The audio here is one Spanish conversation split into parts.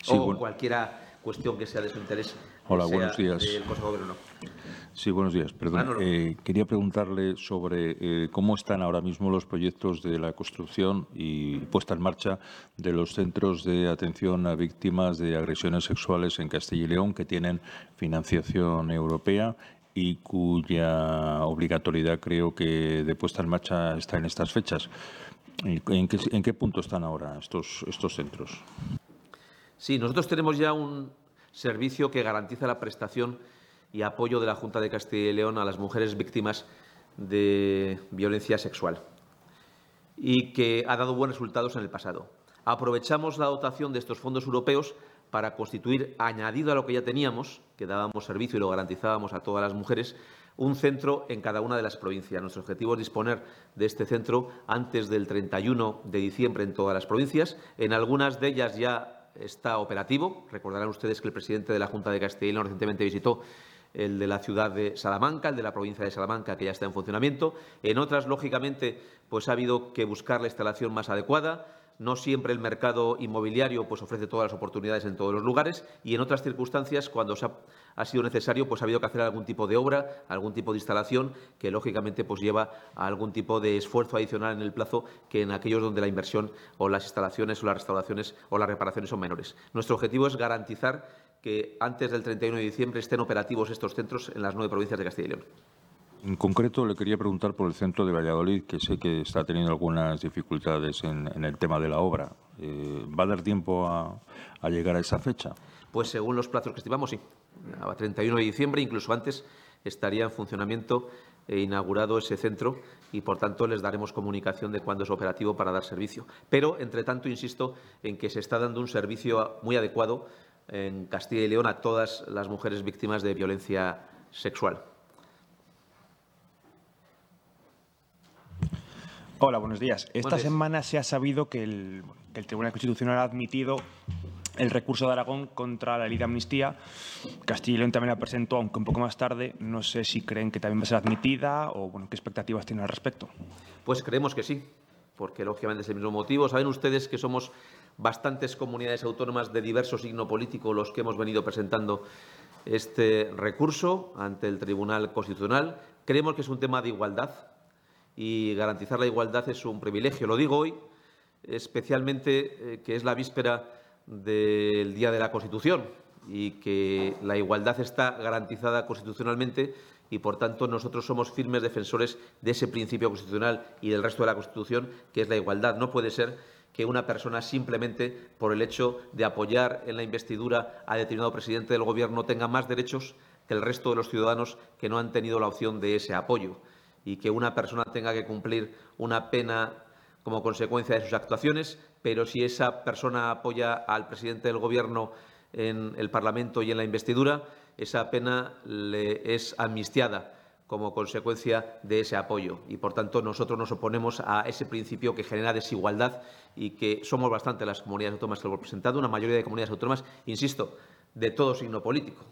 Sí, o cualquier cuestión que sea de su interés. Hola, buenos días. Del Consejo de Gobierno. Sí, buenos días. Perdón. Quería preguntarle sobre cómo están ahora mismo los proyectos de la construcción y puesta en marcha de los centros de atención a víctimas de agresiones sexuales en Castilla y León, que tienen financiación europea y cuya obligatoriedad creo que de puesta en marcha está en estas fechas. ¿En qué punto están ahora estos centros? Sí, nosotros tenemos ya un servicio que garantiza la prestación y apoyo de la Junta de Castilla y León a las mujeres víctimas de violencia sexual y que ha dado buenos resultados en el pasado. Aprovechamos la dotación de estos fondos europeos para constituir, añadido a lo que ya teníamos, que dábamos servicio y lo garantizábamos a todas las mujeres, un centro en cada una de las provincias. Nuestro objetivo es disponer de este centro antes del 31 de diciembre en todas las provincias. En algunas de ellas ya está operativo. Recordarán ustedes que el presidente de la Junta de Castilla y León recientemente visitó el de la ciudad de Salamanca, el de la provincia de Salamanca, que ya está en funcionamiento. En otras, lógicamente, pues ha habido que buscar la instalación más adecuada. No siempre el mercado inmobiliario pues, ofrece todas las oportunidades en todos los lugares y en otras circunstancias, cuando ha sido necesario, pues ha habido que hacer algún tipo de obra, algún tipo de instalación que, lógicamente, pues lleva a algún tipo de esfuerzo adicional en el plazo que en aquellos donde la inversión o las instalaciones o las restauraciones o las reparaciones son menores. Nuestro objetivo es garantizar que antes del 31 de diciembre estén operativos estos centros en las 9 provincias de Castilla y León. En concreto, le quería preguntar por el centro de Valladolid, que sé que está teniendo algunas dificultades en el tema de la obra. ¿Va a dar tiempo a llegar a esa fecha? Pues según los plazos que estimamos, sí. A 31 de diciembre, incluso antes, estaría en funcionamiento e inaugurado ese centro y, por tanto, les daremos comunicación de cuándo es operativo para dar servicio. Pero, entre tanto, insisto en que se está dando un servicio muy adecuado en Castilla y León a todas las mujeres víctimas de violencia sexual. Hola, buenos días. Esta semana se ha sabido que el Tribunal Constitucional ha admitido el recurso de Aragón contra la ley de amnistía. Castilla y León también la presentó, aunque un poco más tarde. No sé si creen que también va a ser admitida o bueno, qué expectativas tienen al respecto. Pues creemos que sí, porque lógicamente es el mismo motivo. Saben ustedes que somos bastantes comunidades autónomas de diverso signo político los que hemos venido presentando este recurso ante el Tribunal Constitucional. Creemos que es un tema de igualdad y garantizar la igualdad es un privilegio. Lo digo hoy, especialmente que es la víspera del Día de la Constitución y que la igualdad está garantizada constitucionalmente y, por tanto, nosotros somos firmes defensores de ese principio constitucional y del resto de la Constitución, que es la igualdad. No puede ser que una persona, simplemente por el hecho de apoyar en la investidura a determinado presidente del Gobierno, tenga más derechos que el resto de los ciudadanos que no han tenido la opción de ese apoyo, y que una persona tenga que cumplir una pena como consecuencia de sus actuaciones, pero si esa persona apoya al presidente del Gobierno en el Parlamento y en la investidura, esa pena le es amnistiada como consecuencia de ese apoyo. Y, por tanto, nosotros nos oponemos a ese principio que genera desigualdad y que somos bastante las comunidades autónomas que lo hemos presentado, una mayoría de comunidades autónomas, insisto, de todo signo político.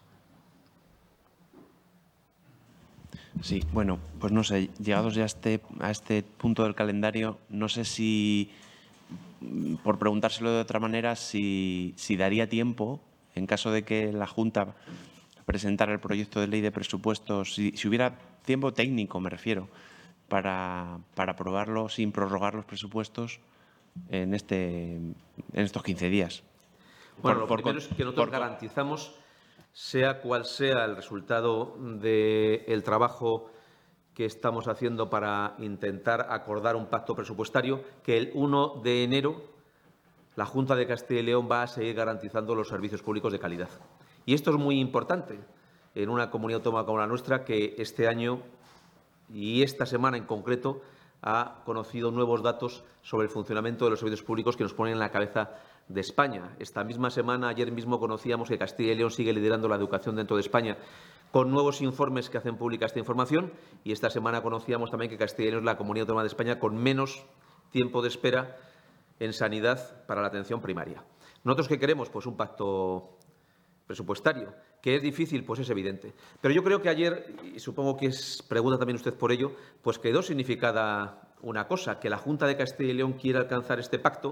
Sí, bueno, pues no sé, llegados ya a este punto del calendario, no sé si, por preguntárselo de otra manera, si daría tiempo, en caso de que la Junta presentara el proyecto de ley de presupuestos, si hubiera tiempo técnico, me refiero, para aprobarlo sin prorrogar los presupuestos en estos 15 días. Bueno, lo primero es que nosotros garantizamos, sea cual sea el resultado del trabajo que estamos haciendo para intentar acordar un pacto presupuestario, que el 1 de enero la Junta de Castilla y León va a seguir garantizando los servicios públicos de calidad. Y esto es muy importante en una comunidad autónoma como la nuestra, que este año y esta semana en concreto ha conocido nuevos datos sobre el funcionamiento de los servicios públicos que nos ponen en la cabeza de España. Esta misma semana, ayer mismo, conocíamos que Castilla y León sigue liderando la educación dentro de España, con nuevos informes que hacen pública esta información, y esta semana conocíamos también que Castilla y León es la comunidad autónoma de España con menos tiempo de espera en sanidad para la atención primaria. ¿Nosotros qué queremos? Pues un pacto presupuestario. ¿Que es difícil? Pues es evidente. Pero yo creo que ayer, y supongo que pregunta también usted por ello, pues quedó significada una cosa, que la Junta de Castilla y León quiere alcanzar este pacto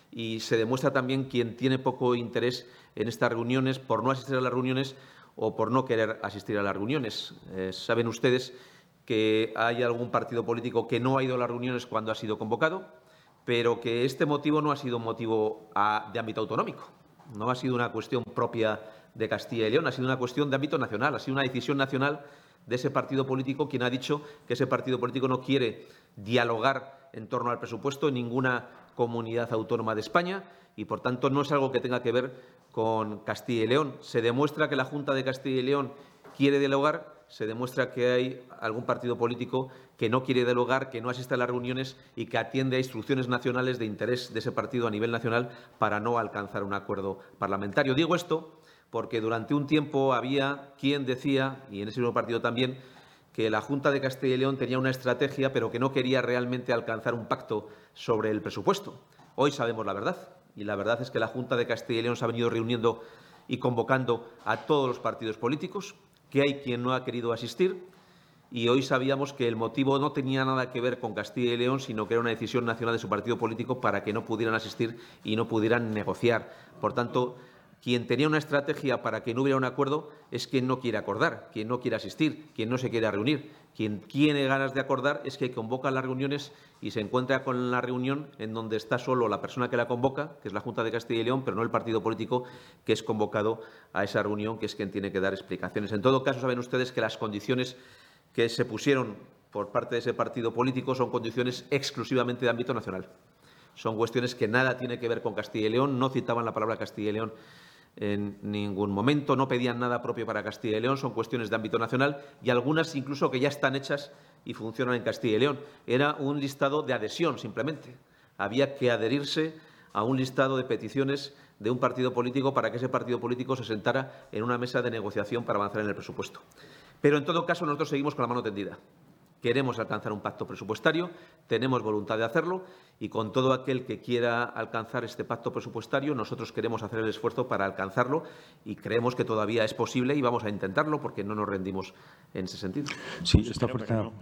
y se demuestra también quien tiene poco interés en estas reuniones por no asistir a las reuniones o por no querer asistir a las reuniones. Saben ustedes que hay algún partido político que no ha ido a las reuniones cuando ha sido convocado, pero que este motivo no ha sido un motivo de ámbito autonómico, no ha sido una cuestión propia de Castilla y León, ha sido una cuestión de ámbito nacional, ha sido una decisión nacional de ese partido político, quien ha dicho que ese partido político no quiere dialogar en torno al presupuesto en ninguna comunidad autónoma de España y, por tanto, no es algo que tenga que ver con Castilla y León. Se demuestra que la Junta de Castilla y León quiere dialogar, se demuestra que hay algún partido político que no quiere dialogar, que no asiste a las reuniones y que atiende a instrucciones nacionales de interés de ese partido a nivel nacional para no alcanzar un acuerdo parlamentario. Digo esto porque durante un tiempo había quien decía, y en ese mismo partido también, que la Junta de Castilla y León tenía una estrategia, pero que no quería realmente alcanzar un pacto sobre el presupuesto. Hoy sabemos la verdad, y la verdad es que la Junta de Castilla y León se ha venido reuniendo y convocando a todos los partidos políticos, que hay quien no ha querido asistir, y hoy sabíamos que el motivo no tenía nada que ver con Castilla y León, sino que era una decisión nacional de su partido político para que no pudieran asistir y no pudieran negociar. Por tanto, quien tenía una estrategia para que no hubiera un acuerdo es quien no quiere acordar, quien no quiere asistir, quien no se quiere reunir. Quien tiene ganas de acordar es que convoca las reuniones y se encuentra con la reunión en donde está solo la persona que la convoca, que es la Junta de Castilla y León, pero no el partido político que es convocado a esa reunión, que es quien tiene que dar explicaciones. En todo caso, saben ustedes que las condiciones que se pusieron por parte de ese partido político son condiciones exclusivamente de ámbito nacional. Son cuestiones que nada tiene que ver con Castilla y León, no citaban la palabra Castilla y León en ningún momento, no pedían nada propio para Castilla y León, son cuestiones de ámbito nacional y algunas incluso que ya están hechas y funcionan en Castilla y León. Era un listado de adhesión, simplemente. Había que adherirse a un listado de peticiones de un partido político para que ese partido político se sentara en una mesa de negociación para avanzar en el presupuesto. Pero, en todo caso, nosotros seguimos con la mano tendida. Queremos alcanzar un pacto presupuestario, tenemos voluntad de hacerlo y con todo aquel que quiera alcanzar este pacto presupuestario, nosotros queremos hacer el esfuerzo para alcanzarlo y creemos que todavía es posible y vamos a intentarlo porque no nos rendimos en ese sentido. Sí, esta oferta...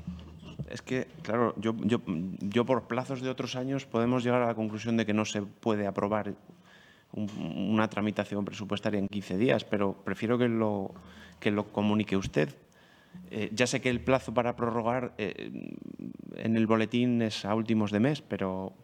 Es que, claro, yo por plazos de otros años podemos llegar a la conclusión de que no se puede aprobar una tramitación presupuestaria en 15 días, pero prefiero que lo comunique usted. Ya sé que el plazo para prorrogar en el boletín es a últimos de mes, pero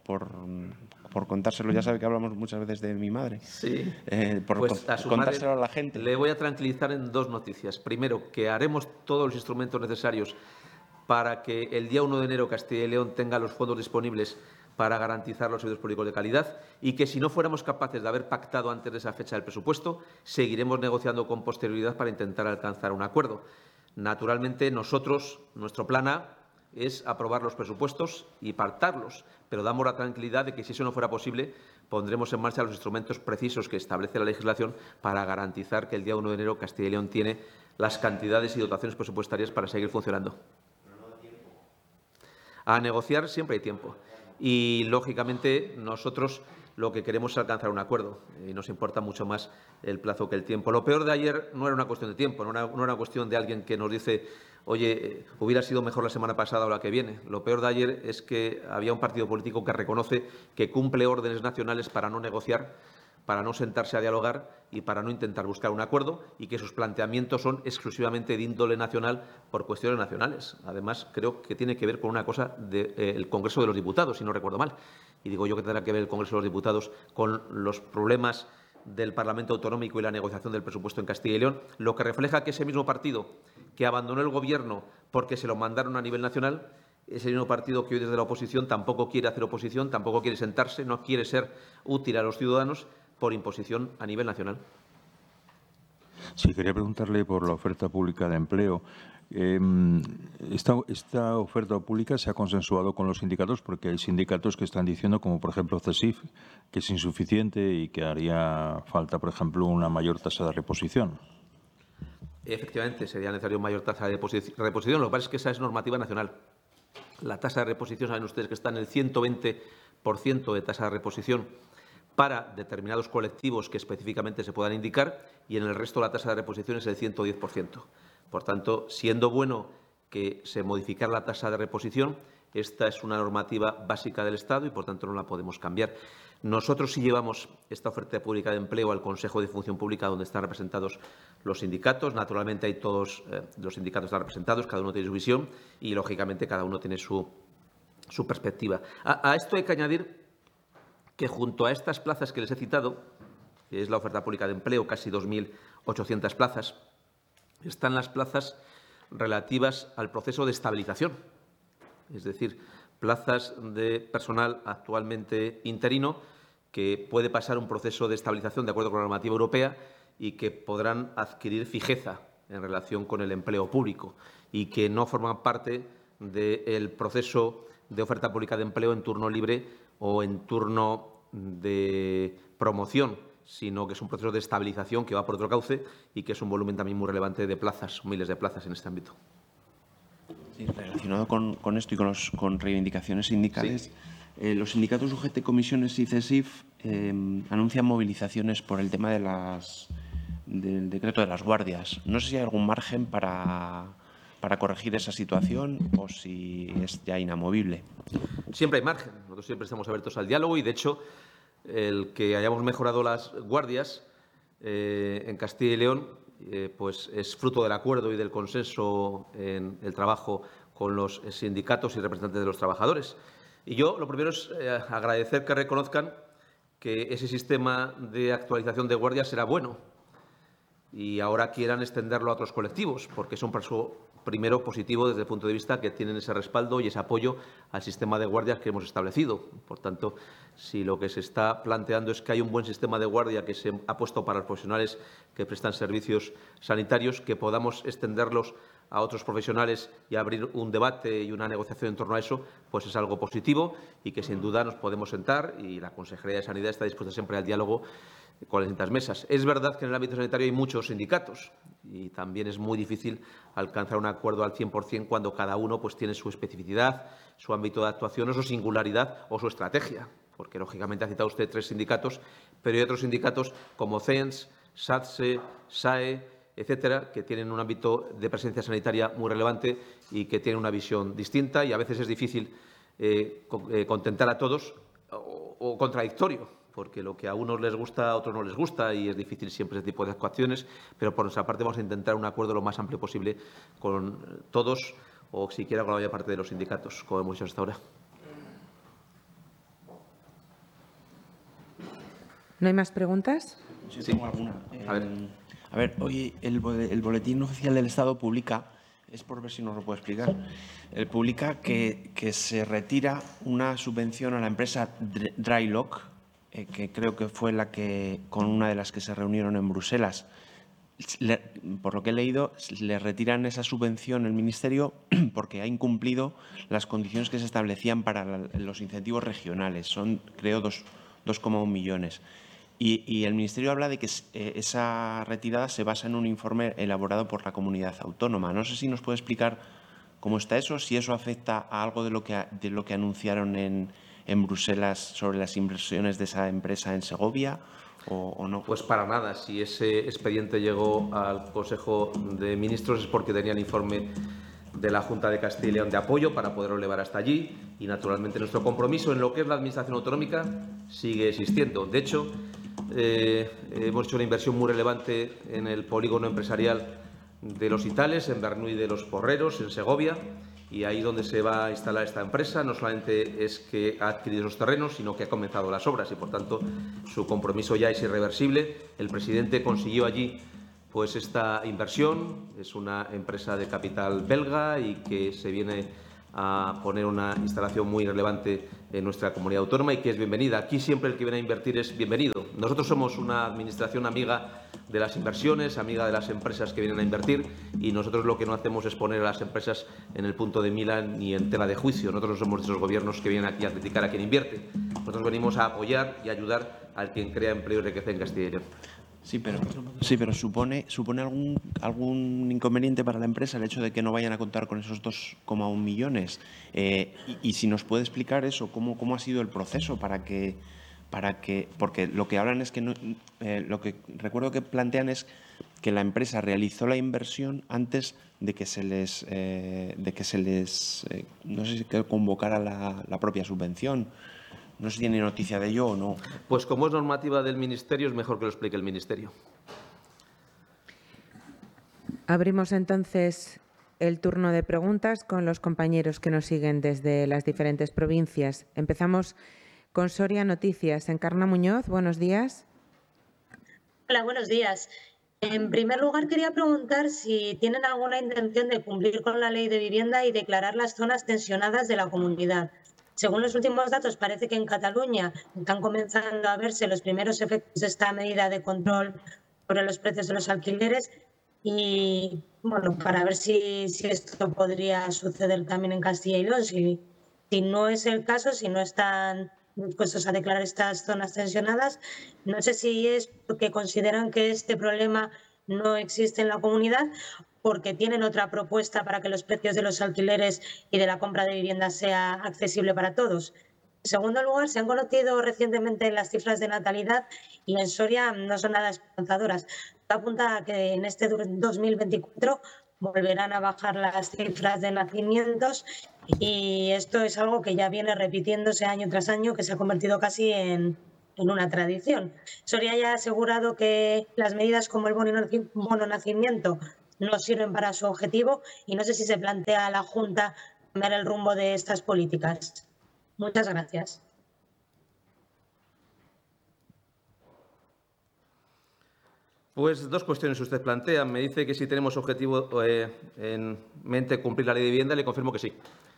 por contárselo, ya sabe que hablamos muchas veces de mi madre. Sí. Por pues contárselo a la gente. Le voy a tranquilizar en dos noticias. Primero, que haremos todos los instrumentos necesarios para que el día 1 de enero Castilla y León tenga los fondos disponibles para garantizar los servicios públicos de calidad y que si no fuéramos capaces de haber pactado antes de esa fecha el presupuesto, seguiremos negociando con posterioridad para intentar alcanzar un acuerdo. Naturalmente, nuestro plan A es aprobar los presupuestos y pactarlos, pero damos la tranquilidad de que si eso no fuera posible, pondremos en marcha los instrumentos precisos que establece la legislación para garantizar que el día 1 de enero Castilla y León tiene las cantidades y dotaciones presupuestarias para seguir funcionando. A negociar siempre hay tiempo y, lógicamente, nosotros lo que queremos es alcanzar un acuerdo y nos importa mucho más el plazo que el tiempo. Lo peor de ayer no era una cuestión de tiempo, no era una cuestión de alguien que nos dice, oye, hubiera sido mejor la semana pasada o la que viene. Lo peor de ayer es que había un partido político que reconoce que cumple órdenes nacionales para no negociar, para no sentarse a dialogar y para no intentar buscar un acuerdo y que sus planteamientos son exclusivamente de índole nacional por cuestiones nacionales. Además, creo que tiene que ver con una cosa del Congreso de los Diputados, si no recuerdo mal. Y digo yo que tendrá que ver el Congreso de los Diputados con los problemas del Parlamento Autonómico y la negociación del presupuesto en Castilla y León, lo que refleja que ese mismo partido que abandonó el Gobierno porque se lo mandaron a nivel nacional, ese mismo partido que hoy desde la oposición tampoco quiere hacer oposición, tampoco quiere sentarse, no quiere ser útil a los ciudadanos por imposición a nivel nacional. Sí, quería preguntarle por la oferta pública de empleo. Esta oferta pública se ha consensuado con los sindicatos porque hay sindicatos que están diciendo, como por ejemplo CESIF, que es insuficiente y que haría falta, por ejemplo, una mayor tasa de reposición. Efectivamente, sería necesario mayor tasa de reposición. Lo que pasa es que esa es normativa nacional. La tasa de reposición, saben ustedes que está en el 120% de tasa de reposición para determinados colectivos que específicamente se puedan indicar y en el resto la tasa de reposición es el 110%. Por tanto, siendo bueno que se modificara la tasa de reposición, esta es una normativa básica del Estado y, por tanto, no la podemos cambiar. Nosotros sí llevamos esta oferta pública de empleo al Consejo de Función Pública, donde están representados los sindicatos. Naturalmente, hay todos los sindicatos están representados, cada uno tiene su visión y, lógicamente, cada uno tiene su perspectiva. A esto hay que añadir que, junto a estas plazas que les he citado, que es la oferta pública de empleo, casi 2.800 plazas, están las plazas relativas al proceso de estabilización, es decir, plazas de personal actualmente interino que puede pasar un proceso de estabilización de acuerdo con la normativa europea y que podrán adquirir fijeza en relación con el empleo público y que no forman parte del proceso de oferta pública de empleo en turno libre o en turno de promoción, sino que es un proceso de estabilización que va por otro cauce y que es un volumen también muy relevante de plazas, miles de plazas en este ámbito. Sí, relacionado con esto y con reivindicaciones sindicales, sí. Los sindicatos UGT, Comisiones y CESIF anuncian movilizaciones por el tema del decreto de las guardias. No sé si hay algún margen para corregir esa situación o si es ya inamovible. Siempre hay margen. Nosotros siempre estamos abiertos al diálogo y, de hecho, el que hayamos mejorado las guardias en Castilla y León pues es fruto del acuerdo y del consenso en el trabajo con los sindicatos y representantes de los trabajadores. Y yo lo primero es agradecer que reconozcan que ese sistema de actualización de guardias será bueno y ahora quieran extenderlo a otros colectivos, porque es un paso primero positivo desde el punto de vista que tienen ese respaldo y ese apoyo al sistema de guardias que hemos establecido. Por tanto, si lo que se está planteando es que hay un buen sistema de guardia que se ha puesto para los profesionales que prestan servicios sanitarios, que podamos extenderlos a otros profesionales y abrir un debate y una negociación en torno a eso, pues es algo positivo y que sin duda nos podemos sentar y la Consejería de Sanidad está dispuesta siempre al diálogo con las distintas mesas. Es verdad que en el ámbito sanitario hay muchos sindicatos y también es muy difícil alcanzar un acuerdo al 100% cuando cada uno pues tiene su especificidad, su ámbito de actuación o su singularidad o su estrategia, porque lógicamente ha citado usted 3 sindicatos, pero hay otros sindicatos como CENS, SATSE, SAE, etcétera, que tienen un ámbito de presencia sanitaria muy relevante y que tienen una visión distinta y a veces es difícil contentar a todos o contradictorio, porque lo que a unos les gusta, a otros no les gusta y es difícil siempre ese tipo de actuaciones, pero por nuestra parte vamos a intentar un acuerdo lo más amplio posible con todos o siquiera con la mayor parte de los sindicatos, como hemos hecho hasta ahora. ¿No hay más preguntas? Sí, tengo alguna. A ver, hoy el Boletín Oficial del Estado publica, es por ver si nos lo puede explicar, publica que se retira una subvención a la empresa Drylock, que creo que fue con una de las que se reunieron en Bruselas. Por lo que he leído, le retiran esa subvención el Ministerio porque ha incumplido las condiciones que se establecían para los incentivos regionales. Son, creo, 2,1 millones. Y el Ministerio habla de que esa retirada se basa en un informe elaborado por la comunidad autónoma. No sé si nos puede explicar cómo está eso, si eso afecta a algo de lo que anunciaron en Bruselas sobre las inversiones de esa empresa en Segovia o no. Pues para nada. Si ese expediente llegó al Consejo de Ministros es porque tenía el informe de la Junta de Castilla y León de apoyo para poderlo llevar hasta allí y, naturalmente, nuestro compromiso en lo que es la Administración autonómica sigue existiendo. De hecho, hemos hecho una inversión muy relevante en el polígono empresarial de Los Itales, en Bernuy de los Porreros, en Segovia, y ahí donde se va a instalar esta empresa no solamente es que ha adquirido esos terrenos, sino que ha comenzado las obras y, por tanto, su compromiso ya es irreversible. El presidente consiguió allí pues esta inversión, es una empresa de capital belga y que se viene a poner una instalación muy relevante en nuestra comunidad autónoma y que es bienvenida. Aquí siempre el que viene a invertir es bienvenido. Nosotros somos una administración amiga de las inversiones, amiga de las empresas que vienen a invertir y nosotros lo que no hacemos es poner a las empresas en el punto de mira ni en tela de juicio. Nosotros no somos de esos gobiernos que vienen aquí a criticar a quien invierte. Nosotros venimos a apoyar y ayudar al quien crea empleo y riqueza en Castilla y León. Sí, pero supone algún inconveniente para la empresa el hecho de que no vayan a contar con esos 2,1 millones. Y si nos puede explicar eso, cómo ha sido el proceso para que porque lo que hablan es que lo que recuerdo que plantean es que la empresa realizó la inversión antes de que se les no sé si convocara la propia subvención. No sé si tiene noticia de ello o no. Pues como es normativa del Ministerio, es mejor que lo explique el Ministerio. Abrimos entonces el turno de preguntas con los compañeros que nos siguen desde las diferentes provincias. Empezamos con Soria Noticias. Encarna Muñoz, buenos días. Hola, buenos días. En primer lugar, quería preguntar si tienen alguna intención de cumplir con la ley de vivienda y declarar las zonas tensionadas de la comunidad. Según los últimos datos, parece que en Cataluña están comenzando a verse los primeros efectos de esta medida de control sobre los precios de los alquileres y, bueno, para ver si esto podría suceder también en Castilla y León. Si no es el caso, si no están dispuestos a declarar estas zonas tensionadas, no sé si es porque consideran que este problema no existe en la comunidad, porque tienen otra propuesta para que los precios de los alquileres y de la compra de viviendas sea accesible para todos. En segundo lugar, se han conocido recientemente las cifras de natalidad y en Soria no son nada esperanzadoras. Apunta a que en este 2024 volverán a bajar las cifras de nacimientos y esto es algo que ya viene repitiéndose año tras año, que se ha convertido casi en una tradición. Soria ya ha asegurado que las medidas como el bono nacimiento no sirven para su objetivo y no sé si se plantea a la Junta cambiar el rumbo de estas políticas. Muchas gracias. Pues dos cuestiones usted plantea. Me dice que si tenemos objetivo en mente cumplir la ley de vivienda, le confirmo que sí.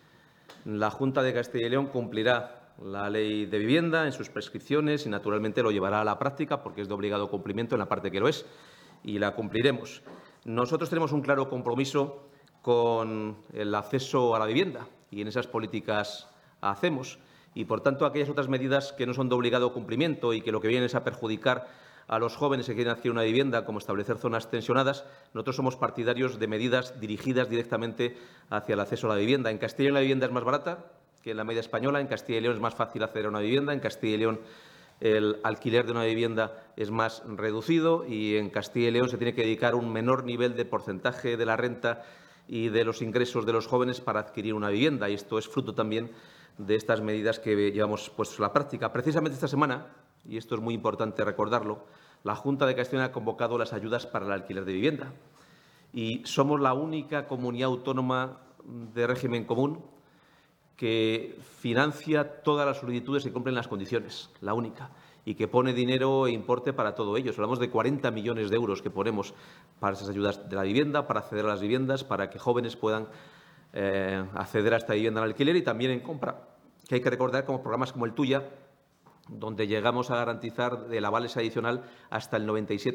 La Junta de Castilla y León cumplirá la ley de vivienda en sus prescripciones y, naturalmente, lo llevará a la práctica porque es de obligado cumplimiento en la parte que lo es y la cumpliremos. Nosotros tenemos un claro compromiso con el acceso a la vivienda y en esas políticas hacemos. Y, por tanto, aquellas otras medidas que no son de obligado cumplimiento y que lo que vienen es a perjudicar a los jóvenes que quieren adquirir una vivienda, como establecer zonas tensionadas, nosotros somos partidarios de medidas dirigidas directamente hacia el acceso a la vivienda. En Castilla y León la vivienda es más barata que en la media española. En Castilla y León es más fácil acceder a una vivienda. En Castilla y León el alquiler de una vivienda es más reducido y en Castilla y León se tiene que dedicar un menor nivel de porcentaje de la renta y de los ingresos de los jóvenes para adquirir una vivienda. Y esto es fruto también de estas medidas que llevamos puestas a la práctica. Precisamente esta semana, y esto es muy importante recordarlo, la Junta de Castilla y León ha convocado las ayudas para el alquiler de vivienda. Y somos la única comunidad autónoma de régimen común que financia todas las solicitudes que cumplen las condiciones, la única, y que pone dinero e importe para todo ello. Hablamos de 40 millones de euros que ponemos para esas ayudas de la vivienda, para acceder a las viviendas, para que jóvenes puedan acceder a esta vivienda en alquiler y también en compra. Que hay que recordar como programas como el Tuya, donde llegamos a garantizar del aval adicional hasta el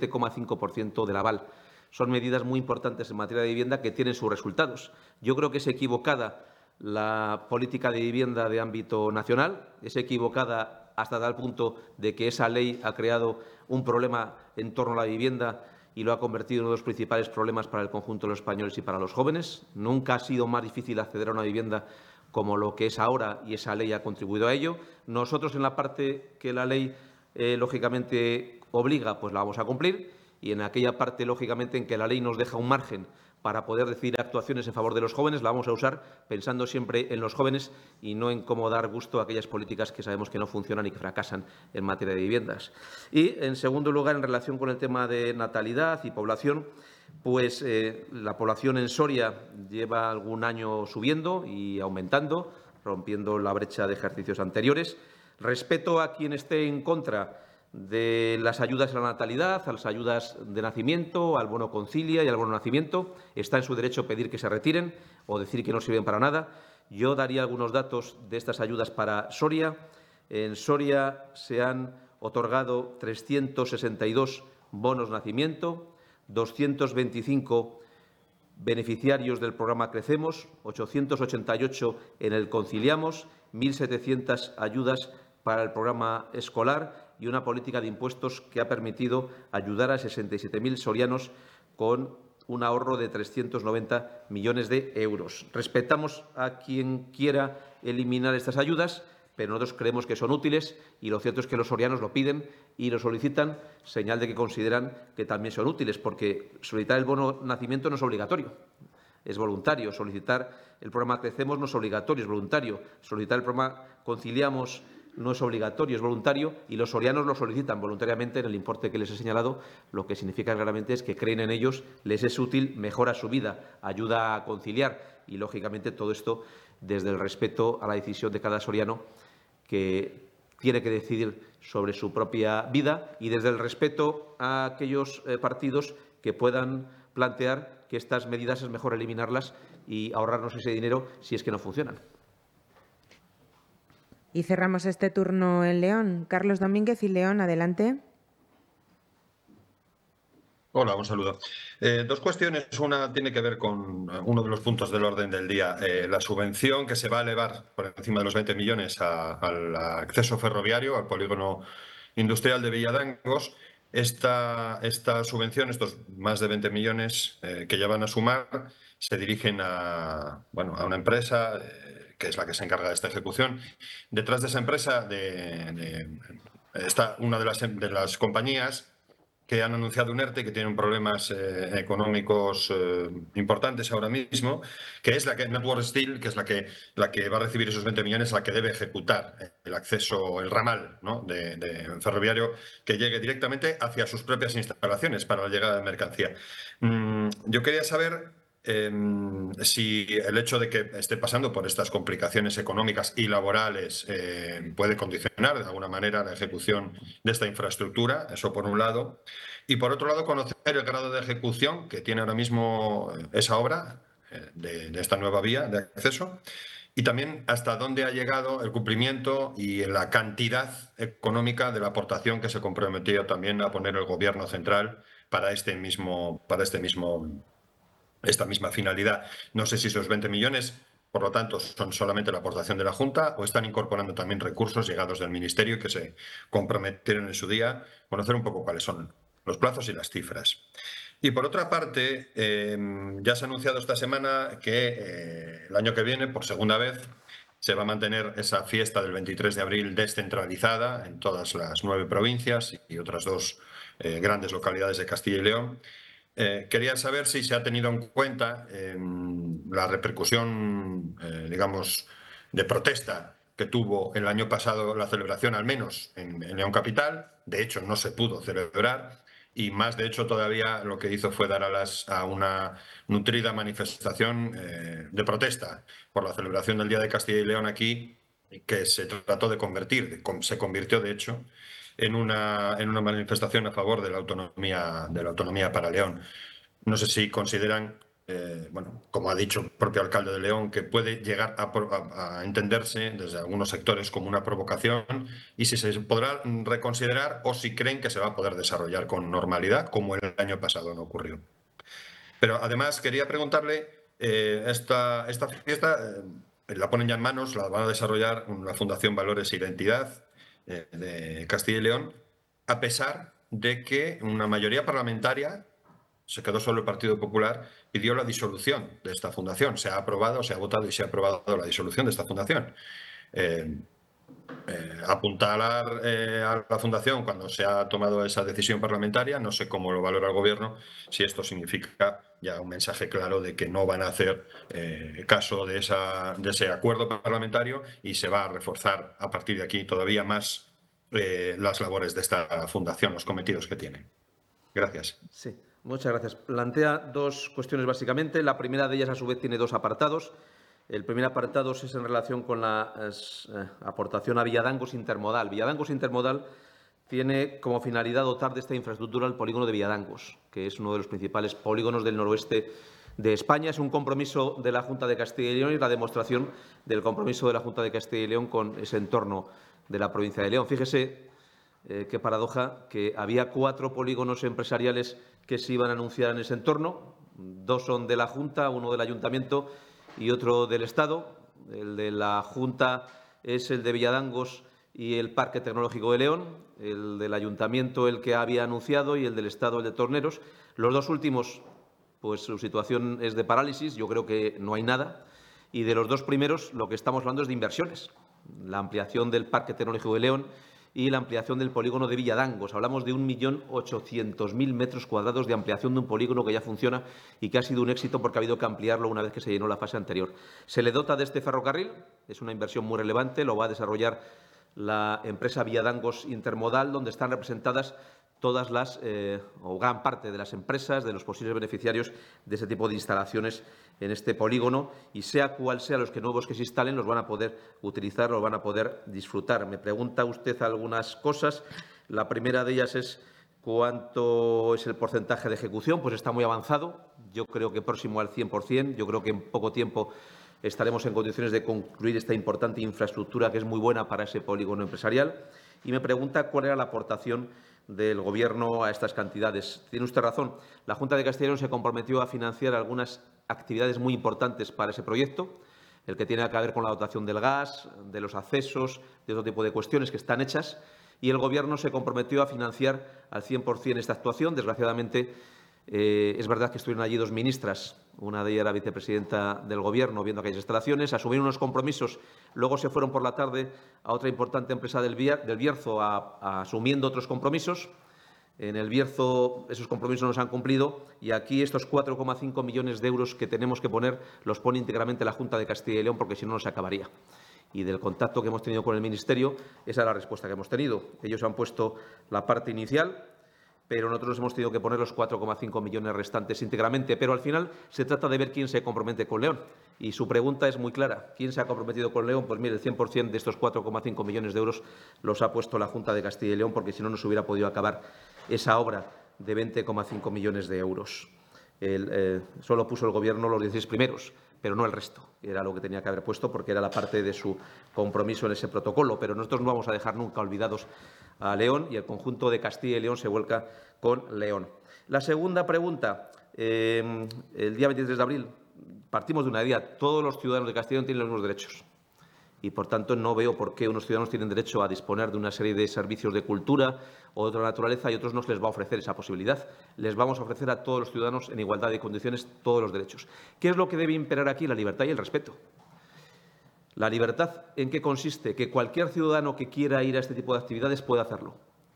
97,5% del aval. Son medidas muy importantes en materia de vivienda que tienen sus resultados. Yo creo que es equivocada la política de vivienda de ámbito nacional, es equivocada hasta tal punto de que esa ley ha creado un problema en torno a la vivienda y lo ha convertido en uno de los principales problemas para el conjunto de los españoles y para los jóvenes. Nunca ha sido más difícil acceder a una vivienda como lo que es ahora y esa ley ha contribuido a ello. Nosotros, en la parte que la ley, lógicamente, obliga, pues la vamos a cumplir y en aquella parte, lógicamente, en que la ley nos deja un margen para poder decidir actuaciones en favor de los jóvenes, la vamos a usar pensando siempre en los jóvenes y no en cómo dar gusto a aquellas políticas que sabemos que no funcionan y que fracasan en materia de viviendas. Y, en segundo lugar, en relación con el tema de natalidad y población, pues la población en Soria lleva algún año subiendo y aumentando, rompiendo la brecha de ejercicios anteriores. Respeto a quien esté en contra de las ayudas a la natalidad, a las ayudas de nacimiento, al bono concilia y al bono nacimiento. Está en su derecho pedir que se retiren o decir que no sirven para nada. Yo daría algunos datos de estas ayudas para Soria. En Soria se han otorgado 362 bonos nacimiento, 225 beneficiarios del programa Crecemos, 888 en el Conciliamos, 1.700 ayudas para el programa escolar y una política de impuestos que ha permitido ayudar a 67.000 sorianos con un ahorro de 390 millones de euros. Respetamos a quien quiera eliminar estas ayudas, pero nosotros creemos que son útiles y lo cierto es que los sorianos lo piden y lo solicitan, señal de que consideran que también son útiles, porque solicitar el bono nacimiento no es obligatorio, es voluntario. Solicitar el programa Crecemos no es obligatorio, es voluntario. Solicitar el programa Conciliamos no es obligatorio, es voluntario, y los sorianos lo solicitan voluntariamente en el importe que les he señalado, lo que significa claramente es que creen en ellos, les es útil, mejora su vida, ayuda a conciliar y, lógicamente, todo esto desde el respeto a la decisión de cada soriano que tiene que decidir sobre su propia vida y desde el respeto a aquellos partidos que puedan plantear que estas medidas es mejor eliminarlas y ahorrarnos ese dinero si es que no funcionan. Y cerramos este turno en León. Carlos Domínguez y León, adelante. Hola, un saludo. Dos cuestiones. Una tiene que ver con uno de los puntos del orden del día. La subvención que se va a elevar por encima de los 20 millones al acceso ferroviario, al polígono industrial de Villadangos. Esta subvención, estos más de 20 millones que ya van a sumar, se dirigen a una empresa que es la que se encarga de esta ejecución. Detrás de esa empresa está una de las compañías que han anunciado un ERTE, que tienen problemas económicos importantes ahora mismo, que es la que Network Steel, que es la que va a recibir esos 20 millones, la que debe ejecutar el acceso, el ramal, ¿no?, de ferroviario que llegue directamente hacia sus propias instalaciones para la llegada de mercancía. Yo quería saber si el hecho de que esté pasando por estas complicaciones económicas y laborales puede condicionar de alguna manera la ejecución de esta infraestructura, eso por un lado. Y por otro lado, conocer el grado de ejecución que tiene ahora mismo esa obra de esta nueva vía de acceso y también hasta dónde ha llegado el cumplimiento y la cantidad económica de la aportación que se comprometió también a poner el Gobierno central para esta misma finalidad. No sé si esos 20 millones, por lo tanto, son solamente la aportación de la Junta o están incorporando también recursos llegados del Ministerio que se comprometieron en su día. Conocer un poco cuáles son los plazos y las cifras. Y por otra parte, ya se ha anunciado esta semana que el año que viene, por segunda vez, se va a mantener esa fiesta del 23 de abril descentralizada en todas las 9 provincias y otras 2 grandes localidades de Castilla y León. Quería saber si se ha tenido en cuenta la repercusión, digamos, de protesta que tuvo el año pasado la celebración, al menos en León Capital. De hecho, no se pudo celebrar y más, de hecho, todavía lo que hizo fue dar a una nutrida manifestación de protesta por la celebración del Día de Castilla y León aquí, que se trató de se convirtió, de hecho, en una manifestación a favor de la autonomía para León. No sé si consideran, como ha dicho el propio alcalde de León, que puede llegar a entenderse desde algunos sectores como una provocación y si se podrá reconsiderar o si creen que se va a poder desarrollar con normalidad, como el año pasado no ocurrió. Pero además quería preguntarle, esta fiesta la ponen ya en manos, la van a desarrollar la Fundación Valores e Identidad de Castilla y León, a pesar de que una mayoría parlamentaria, se quedó solo el Partido Popular, pidió la disolución de esta fundación. Se ha aprobado, se ha votado y se ha aprobado la disolución de esta fundación. Apuntalar a la fundación cuando se ha tomado esa decisión parlamentaria, no sé cómo lo valora el Gobierno, si esto significa ya un mensaje claro de que no van a hacer caso de ese acuerdo parlamentario y se va a reforzar a partir de aquí todavía más las labores de esta fundación, los cometidos que tiene. Gracias. Sí, muchas gracias. Plantea 2 cuestiones básicamente. La primera de ellas, a su vez, tiene 2 apartados. El primer apartado es en relación con la aportación a Villadangos Intermodal. Villadangos Intermodal tiene como finalidad dotar de esta infraestructura el polígono de Villadangos, que es uno de los principales polígonos del noroeste de España. Es un compromiso de la Junta de Castilla y León y la demostración del compromiso de la Junta de Castilla y León con ese entorno de la provincia de León. Fíjese qué paradoja, que había 4 polígonos empresariales que se iban a anunciar en ese entorno. 2 son de la Junta, 1 del Ayuntamiento y otro del Estado. El de la Junta es el de Villadangos y el Parque Tecnológico de León, el del Ayuntamiento el que había anunciado y el del Estado el de Torneros. Los 2 últimos, pues su situación es de parálisis, yo creo que no hay nada. Y de los 2 primeros lo que estamos hablando es de inversiones, la ampliación del Parque Tecnológico de León y la ampliación del polígono de Villadangos. Hablamos de 1.800.000 metros cuadrados de ampliación de un polígono que ya funciona y que ha sido un éxito porque ha habido que ampliarlo una vez que se llenó la fase anterior. Se le dota de este ferrocarril, es una inversión muy relevante, lo va a desarrollar la empresa Villadangos Intermodal, donde están representadas todas las, o gran parte de las empresas, de los posibles beneficiarios de ese tipo de instalaciones en este polígono, y sea cual sea los nuevos que se instalen, los van a poder utilizar, los van a poder disfrutar. Me pregunta usted algunas cosas. La primera de ellas es cuánto es el porcentaje de ejecución. Pues está muy avanzado. Yo creo que próximo al 100%. Yo creo que en poco tiempo estaremos en condiciones de concluir esta importante infraestructura que es muy buena para ese polígono empresarial. Y me pregunta cuál era la aportación del Gobierno a estas cantidades. Tiene usted razón. La Junta de Castilla y León se comprometió a financiar algunas actividades muy importantes para ese proyecto, el que tiene que ver con la dotación del gas, de los accesos, de otro tipo de cuestiones que están hechas, y el Gobierno se comprometió a financiar al 100% esta actuación. Desgraciadamente, es verdad que estuvieron allí dos ministras, una de ellas era vicepresidenta del Gobierno, viendo aquellas instalaciones, asumieron unos compromisos, luego se fueron por la tarde a otra importante empresa del Bierzo asumiendo otros compromisos. En el Bierzo esos compromisos no se han cumplido y aquí estos 4,5 millones de euros que tenemos que poner los pone íntegramente la Junta de Castilla y León, porque si no, no se acabaría. Y del contacto que hemos tenido con el Ministerio, esa es la respuesta que hemos tenido. Ellos han puesto la parte inicial, pero nosotros hemos tenido que poner los 4,5 millones restantes íntegramente. Pero al final se trata de ver quién se compromete con León. Y su pregunta es muy clara. ¿Quién se ha comprometido con León? Pues mire, el 100% de estos 4,5 millones de euros los ha puesto la Junta de Castilla y León, porque si no, no se hubiera podido acabar esa obra de 20,5 millones de euros. Solo puso el Gobierno los 16 primeros, pero no el resto. Era lo que tenía que haber puesto porque era la parte de su compromiso en ese protocolo. Pero nosotros no vamos a dejar nunca olvidados a León y el conjunto de Castilla y León se vuelca con León. La segunda pregunta, el día 23 de abril, partimos de una idea. Todos los ciudadanos de Castilla y León tienen los mismos derechos. Y, por tanto, no veo por qué unos ciudadanos tienen derecho a disponer de una serie de servicios de cultura o de otra naturaleza y otros no se les va a ofrecer esa posibilidad. Les vamos a ofrecer a todos los ciudadanos en igualdad de condiciones todos los derechos. ¿Qué es lo que debe imperar aquí? La libertad y el respeto. La libertad, ¿en qué consiste? Que cualquier ciudadano que quiera ir a este tipo de actividades pueda hacerlo.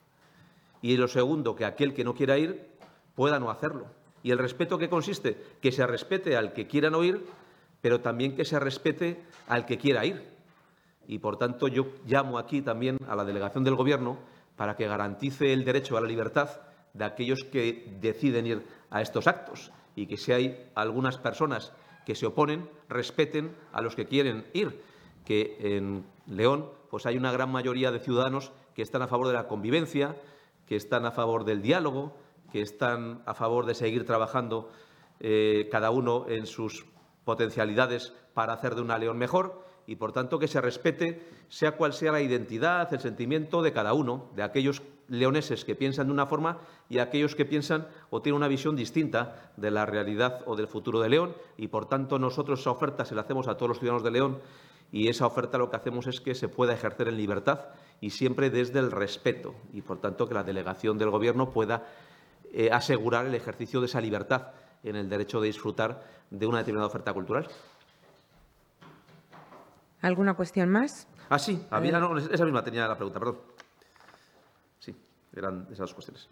Y lo segundo, que aquel que no quiera ir pueda no hacerlo. ¿Y el respeto qué consiste? Que se respete al que quiera no ir, pero también que se respete al que quiera ir. Y, por tanto, yo llamo aquí también a la delegación del Gobierno para que garantice el derecho a la libertad de aquellos que deciden ir a estos actos y que, si hay algunas personas que se oponen, respeten a los que quieren ir. Que en León pues hay una gran mayoría de ciudadanos que están a favor de la convivencia, que están a favor del diálogo, que están a favor de seguir trabajando cada uno en sus potencialidades para hacer de una León mejor. Y, por tanto, que se respete, sea cual sea la identidad, el sentimiento de cada uno, de aquellos leoneses que piensan de una forma y aquellos que piensan o tienen una visión distinta de la realidad o del futuro de León. Y, por tanto, nosotros esa oferta se la hacemos a todos los ciudadanos de León y esa oferta lo que hacemos es que se pueda ejercer en libertad y siempre desde el respeto. Y, por tanto, que la delegación del Gobierno pueda asegurar el ejercicio de esa libertad en el derecho de disfrutar de una determinada oferta cultural. ¿Alguna cuestión más? Ah, sí, no, esa misma tenía la pregunta, perdón. Sí, eran esas dos cuestiones.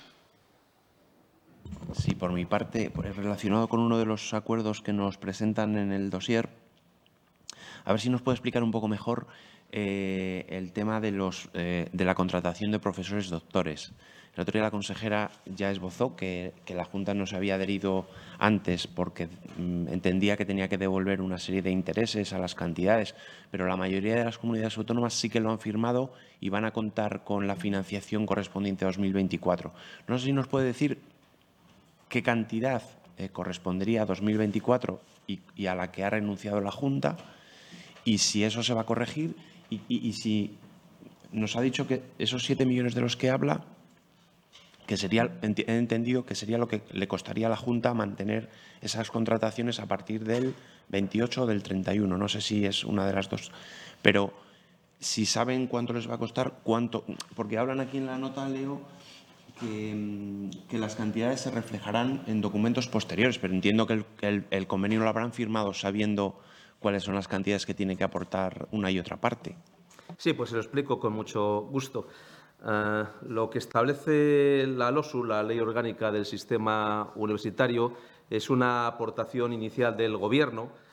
Sí, por mi parte, relacionado con uno de los acuerdos que nos presentan en el dossier, a ver si nos puede explicar un poco mejor el tema de la contratación de profesores doctores. El otro día la consejera ya esbozó que la Junta no se había adherido antes porque entendía que tenía que devolver una serie de intereses a las cantidades, pero la mayoría de las comunidades autónomas sí que lo han firmado y van a contar con la financiación correspondiente a 2024. No sé si nos puede decir qué cantidad correspondería a 2024 y a la que ha renunciado la Junta, y si eso se va a corregir y si nos ha dicho que esos 7 millones de los que habla, que sería, he entendido que sería lo que le costaría a la Junta mantener esas contrataciones a partir del 28 o del 31. No sé si es una de las dos. Pero si saben cuánto les va a costar, cuánto, porque hablan aquí en la nota, Leo, que las cantidades se reflejarán en documentos posteriores, pero entiendo que el convenio lo habrán firmado sabiendo cuáles son las cantidades que tiene que aportar una y otra parte. Sí, pues se lo explico con mucho gusto. Lo que establece la LOSU, la Ley Orgánica del Sistema Universitario, es una aportación inicial del Gobierno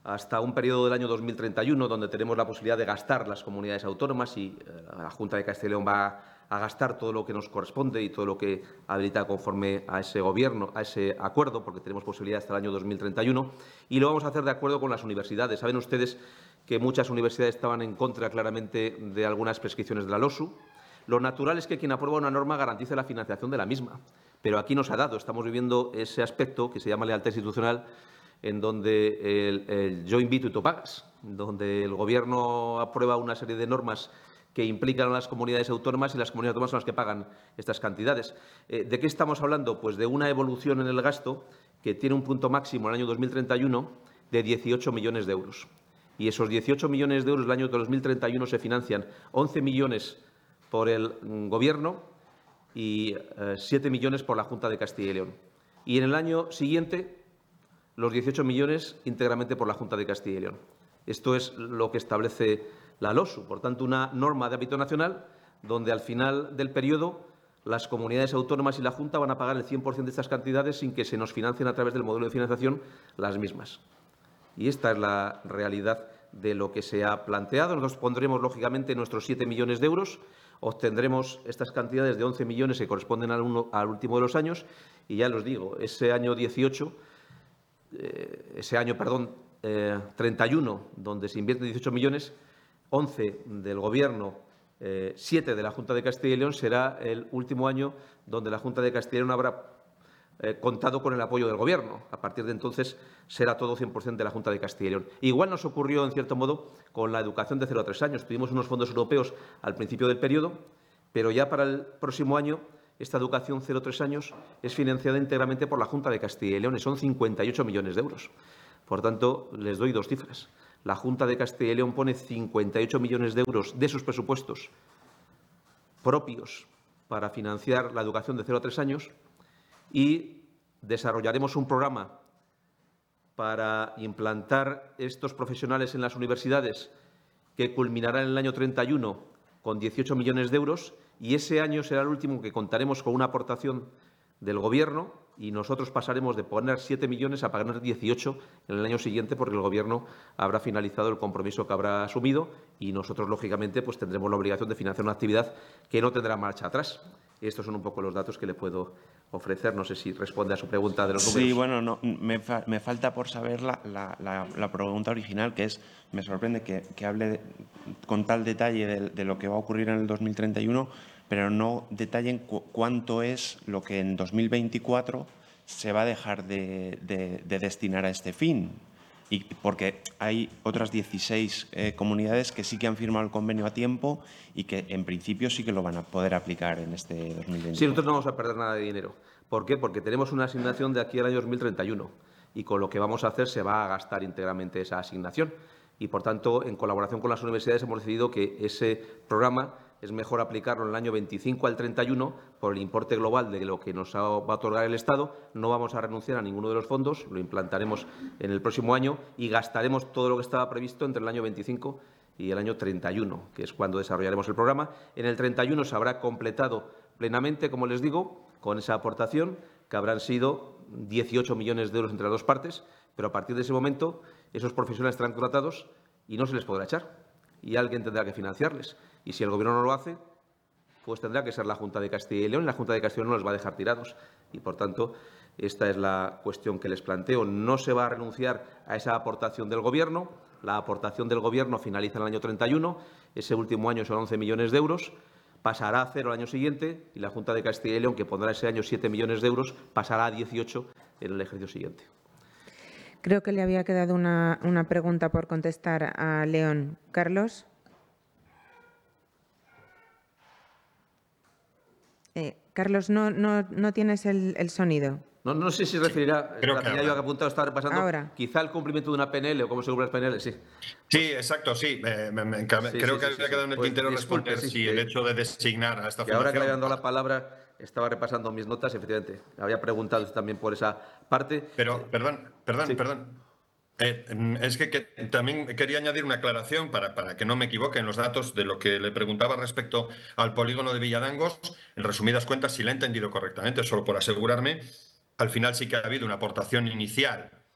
hasta un periodo del año 2031, donde tenemos la posibilidad de gastar las comunidades autónomas y la Junta de Castilla y León va a gastar todo lo que nos corresponde y todo lo que habilita conforme a ese Gobierno, a ese acuerdo, porque tenemos posibilidad hasta el año 2031, y lo vamos a hacer de acuerdo con las universidades. Saben ustedes que muchas universidades estaban en contra claramente de algunas prescripciones de la LOSU. Lo natural es que quien aprueba una norma garantice la financiación de la misma, pero aquí nos ha dado. Estamos viviendo ese aspecto que se llama lealtad institucional, en donde el yo invito y tú pagas, donde el Gobierno aprueba una serie de normas que implican a las comunidades autónomas y las comunidades autónomas son las que pagan estas cantidades. ¿De qué estamos hablando? Pues de una evolución en el gasto que tiene un punto máximo en el año 2031 de 18 millones de euros. Y esos 18 millones de euros del año 2031 se financian 11 millones por el Gobierno y 7 millones por la Junta de Castilla y León. Y en el año siguiente, los 18 millones íntegramente por la Junta de Castilla y León. Esto es lo que establece la LOSU. Por tanto, una norma de ámbito nacional donde al final del periodo las comunidades autónomas y la Junta van a pagar el 100% de estas cantidades sin que se nos financien a través del modelo de financiación las mismas. Y esta es la realidad de lo que se ha planteado. Nosotros pondremos, lógicamente, nuestros 7 millones de euros. Obtendremos estas cantidades de 11 millones que corresponden al último de los años. Y ya los digo, ese año 31, donde se invierten 18 millones, 11 del Gobierno, 7 de la Junta de Castilla y León, será el último año donde la Junta de Castilla y León habrá contado con el apoyo del Gobierno. A partir de entonces será todo 100% de la Junta de Castilla y León. Igual nos ocurrió, en cierto modo, con la educación de 0 a 3 años. Tuvimos unos fondos europeos al principio del periodo, pero ya para el próximo año esta educación 0 a 3 años es financiada íntegramente por la Junta de Castilla y León y son 58 millones de euros. Por tanto, les doy dos cifras. La Junta de Castilla y León pone 58 millones de euros de sus presupuestos propios para financiar la educación de 0 a 3 años y desarrollaremos un programa para implantar estos profesionales en las universidades que culminará en el año 31 con 18 millones de euros y ese año será el último que contaremos con una aportación del Gobierno y nosotros pasaremos de poner 7 millones a pagar 18 en el año siguiente porque el Gobierno habrá finalizado el compromiso que habrá asumido y nosotros, lógicamente, pues tendremos la obligación de financiar una actividad que no tendrá marcha atrás. Estos son un poco los datos que le puedo ofrecer. No sé si responde a su pregunta de los números. Sí, bueno, no, me falta por saber la pregunta original, que es, me sorprende que hable con tal detalle de lo que va a ocurrir en el 2031, pero no detallen cuánto es lo que en 2024 se va a dejar de destinar a este fin. Y porque hay otras 16 comunidades que sí que han firmado el convenio a tiempo y que, en principio, sí que lo van a poder aplicar en este 2024. Sí, nosotros no vamos a perder nada de dinero. ¿Por qué? Porque tenemos una asignación de aquí al año 2031 y con lo que vamos a hacer se va a gastar íntegramente esa asignación. Y, por tanto, en colaboración con las universidades hemos decidido que ese programa es mejor aplicarlo en el año 25 al 31 por el importe global de lo que nos va a otorgar el Estado. No vamos a renunciar a ninguno de los fondos, lo implantaremos en el próximo año y gastaremos todo lo que estaba previsto entre el año 25 y el año 31, que es cuando desarrollaremos el programa. En el 31 se habrá completado plenamente, como les digo, con esa aportación, que habrán sido 18 millones de euros entre las dos partes, pero a partir de ese momento esos profesionales estarán contratados y no se les podrá echar y alguien tendrá que financiarles. Y si el Gobierno no lo hace, pues tendrá que ser la Junta de Castilla y León. La Junta de Castilla y León no los va a dejar tirados. Y, por tanto, esta es la cuestión que les planteo. No se va a renunciar a esa aportación del Gobierno. La aportación del Gobierno finaliza en el año 31. Ese último año son 11 millones de euros. Pasará a 0 el año siguiente y la Junta de Castilla y León, que pondrá ese año 7 millones de euros, pasará a 18 en el ejercicio siguiente. Creo que le había quedado una pregunta por contestar a León. Carlos. Carlos, no tienes el sonido. No sé si referirá, creo la que tenía yo que apuntado, estaba repasando, ahora. Quizá el cumplimiento de una PNL o cómo se cumple las PNL, sí. Sí, exacto, sí. Creo que había quedado en el tintero responder si el hecho de designar a esta fundación... Ahora que le había dado la palabra, estaba repasando mis notas, efectivamente. Había preguntado también por esa parte. Pero, perdón. Es que también quería añadir una aclaración para que no me equivoque en los datos de lo que le preguntaba respecto al polígono de Villadangos. En resumidas cuentas, si lo he entendido correctamente, solo por asegurarme, al final sí que ha habido una aportación inicial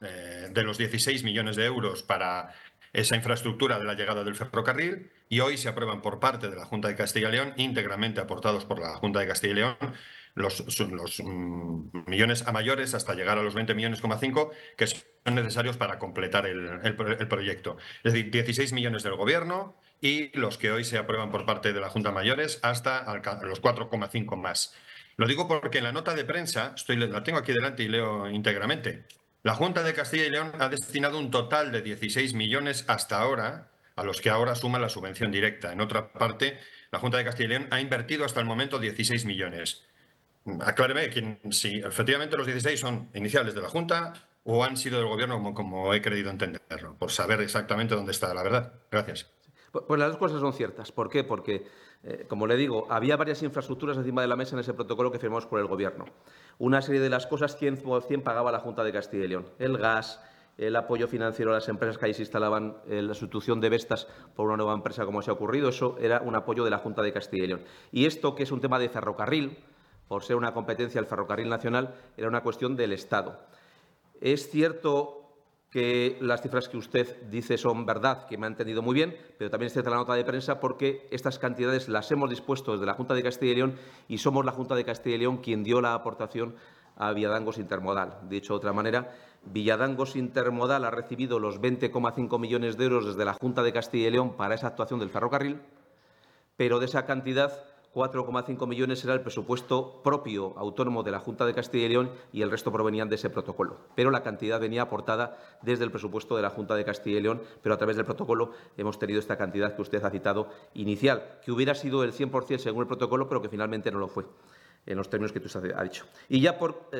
de los 16 millones de euros para esa infraestructura de la llegada del ferrocarril, y hoy se aprueban por parte de la Junta de Castilla y León, íntegramente aportados por la Junta de Castilla y León, los millones a mayores hasta llegar a los 20,5 millones que son necesarios para completar el proyecto. Es decir, 16 millones del Gobierno y los que hoy se aprueban por parte de la Junta Mayores hasta los 4,5 más. Lo digo porque en la nota de prensa, la tengo aquí delante y leo íntegramente, la Junta de Castilla y León ha destinado un total de 16 millones hasta ahora, a los que ahora suma la subvención directa. En otra parte, la Junta de Castilla y León ha invertido hasta el momento 16 millones. Acláreme si efectivamente los 16 son iniciales de la Junta o han sido del Gobierno, como he querido entenderlo, por saber exactamente dónde está la verdad. Gracias. Pues las dos cosas son ciertas. ¿Por qué? Porque, como le digo, había varias infraestructuras encima de la mesa en ese protocolo que firmamos por el Gobierno. Una serie de las cosas 100% pagaba la Junta de Castilla y León. El gas, el apoyo financiero a las empresas que ahí se instalaban, la sustitución de Vestas por una nueva empresa, como se ha ocurrido, eso era un apoyo de la Junta de Castilla y León. Y esto, que es un tema de ferrocarril, por ser una competencia del ferrocarril nacional, era una cuestión del Estado. Es cierto que las cifras que usted dice son verdad, que me ha entendido muy bien, pero también es cierta la nota de prensa porque estas cantidades las hemos dispuesto desde la Junta de Castilla y León y somos la Junta de Castilla y León quien dio la aportación a Villadangos Intermodal. Dicho de otra manera, Villadangos Intermodal ha recibido los 20,5 millones de euros desde la Junta de Castilla y León para esa actuación del ferrocarril, pero de esa cantidad 4,5 millones era el presupuesto propio autónomo de la Junta de Castilla y León y el resto provenían de ese protocolo. Pero la cantidad venía aportada desde el presupuesto de la Junta de Castilla y León, pero a través del protocolo hemos tenido esta cantidad que usted ha citado inicial, que hubiera sido el 100% según el protocolo, pero que finalmente no lo fue, en los términos que usted ha dicho. Y ya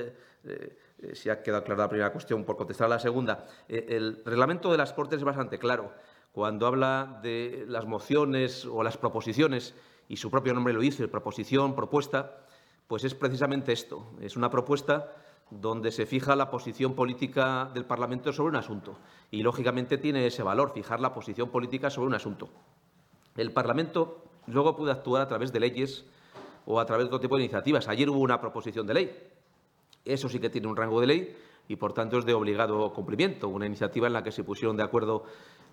si ha quedado clara la primera cuestión, por contestar a la segunda, el reglamento de las Cortes es bastante claro. Cuando habla de las mociones o las proposiciones, y su propio nombre lo dice, proposición, propuesta, pues es precisamente esto. Es una propuesta donde se fija la posición política del Parlamento sobre un asunto. Y, lógicamente, tiene ese valor, fijar la posición política sobre un asunto. El Parlamento luego puede actuar a través de leyes o a través de otro tipo de iniciativas. Ayer hubo una proposición de ley. Eso sí que tiene un rango de ley y, por tanto, es de obligado cumplimiento. Una iniciativa en la que se pusieron de acuerdo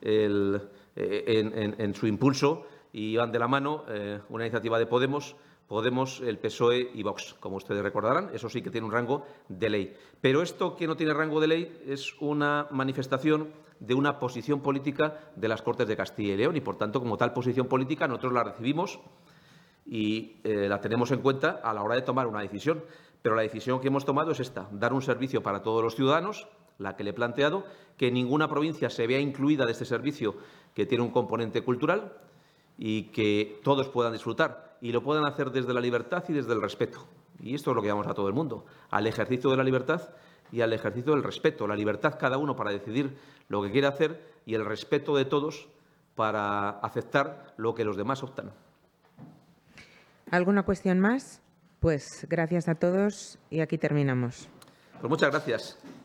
en su impulso y van de la mano una iniciativa de Podemos, el PSOE y Vox, como ustedes recordarán. Eso sí que tiene un rango de ley. Pero esto que no tiene rango de ley es una manifestación de una posición política de las Cortes de Castilla y León y, por tanto, como tal posición política, nosotros la recibimos y la tenemos en cuenta a la hora de tomar una decisión. Pero la decisión que hemos tomado es esta, dar un servicio para todos los ciudadanos, la que le he planteado, que ninguna provincia se vea incluida de este servicio que tiene un componente cultural y que todos puedan disfrutar y lo puedan hacer desde la libertad y desde el respeto. Y esto es lo que llamamos a todo el mundo, al ejercicio de la libertad y al ejercicio del respeto. La libertad cada uno para decidir lo que quiere hacer y el respeto de todos para aceptar lo que los demás optan. ¿Alguna cuestión más? Pues gracias a todos y aquí terminamos. Pues muchas gracias.